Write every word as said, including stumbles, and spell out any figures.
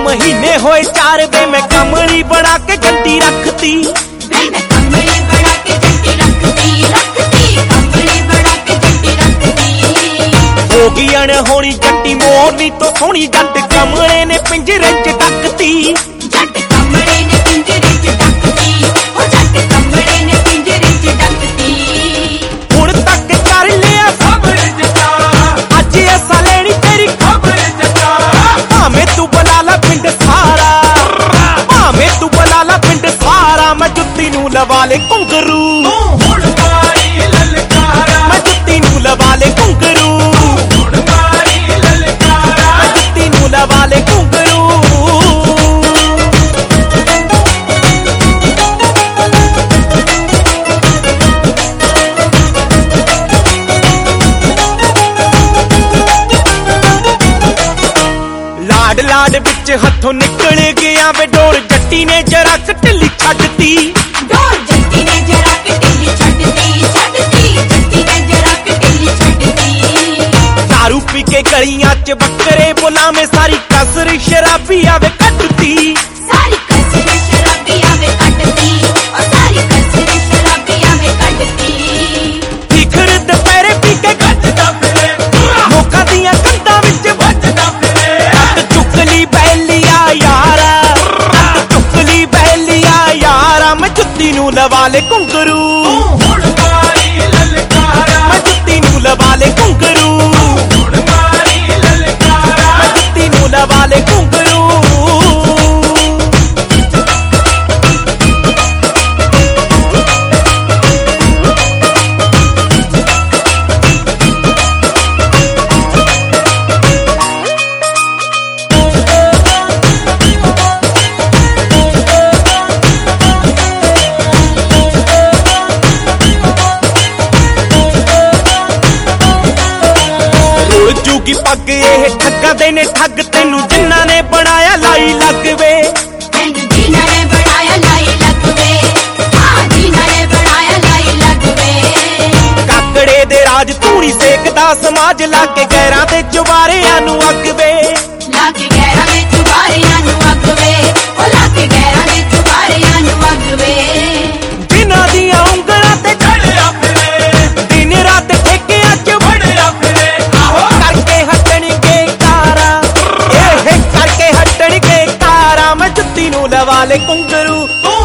महीने होए चार वे मैं कमली बना के गंदी रखती मैं कमली बना के गंदी रखती रखती कमली बना के गंदी रखती हो गई अणहोनी जट्टी मोरनी तो सोहनी जट कमले ने पिंजरे च डकती जट कमले ने पिंजरे च डकती ओ जट कमले ने पिंजरे च डकती हुण तक कर लिया सब जटा अज ऐसा लेनी तेरी खबर जटा भावें तू बुला ला पिंड सारा भावें तू बुला ला पिंड सारा मैं जुत्ती नूं लवा ले घुंघरू मैं जुत्ती नूं लवा ले घुंघरू मैं जुत्ती नूं लवा ले घुंघरू लाड लाड बिच हथों निकल गया वे डोर जट्टी ने जरा ढिली छड्डती डोर जट्टी ने जरा ढिली छड्डती छड्डती जट्टी ने जरा ढिली छड्डती दारू पी के गलियां च बकरे बुला में सारी कसर शराबी आवे कटती सारी कसर शराबी आवे कटती ओ सारी कसर शराबी आवे कटती फिकर दुपहरे पी के कटदा फिरे लोकां दियां कंधां विच वजदा फिरे हत्थ चुकली बैलिया यारा हत्थ चुकली बैलिया यारा मैं जुत्ती नूं लवा ले घुंघरू मैं जुत्ती नूं लवा ले घुंघरू मैं जुत्ती नूं लवा ले घुंघरू जूगी पग ये ठग्गा दे ने ठग तेनू जिन्ना ने बनाया लाई लगवे तेनू जिन्ना ने बनाया लाई लगवे हां जिन्ना ने बनाया लाई लगवे काकड़े दे राज धूड़ी सेकदा समाज लाके गैरां दे चुबारियां नू अगवे लाके गैरां दे चुबारियां नू अगवे ओ लाके गैरां दे चुबारियां नू अगवे जिन्हां दियां उंगलां ते चढ़िया फिरे दिन रात ठेकियां च वड़िया फिरे आहो करके हटणगे कारा ए करके हटणगे कारा मैं जुत्ती नूं लवा ले घुंघरू